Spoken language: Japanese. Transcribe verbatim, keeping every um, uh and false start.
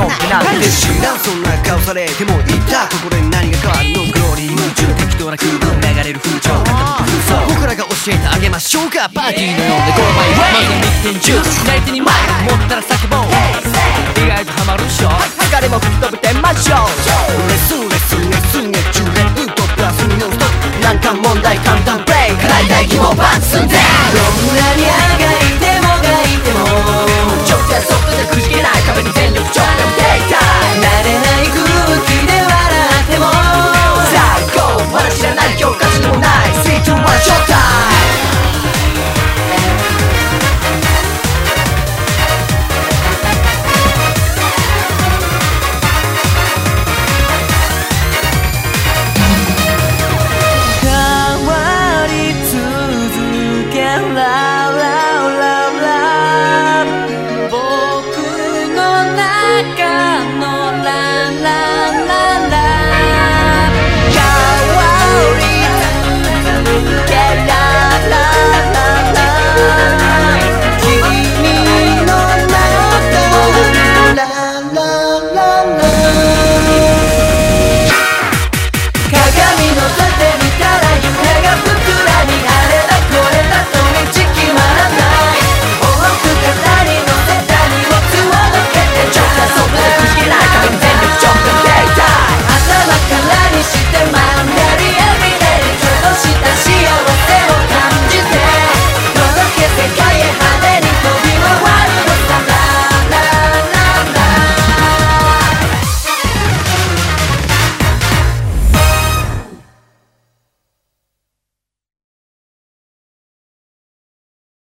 のペナルティー。知らんそんな顔されても言った心に何が変わるの。グローリー夢中適当な空間流れる風潮傾く空想、僕らが教えてあげましょうか。パーティーのようでゴーマイまずはミッテンジュース、左手にマイク持ったら叫ぼう。意外とハマるっしょ、疲れも吹き飛べてましょう。レッスンレッスンレッスン熱中レッドプラスノンストップ、難関問題簡単ブレイク、課題大疑問パンツンで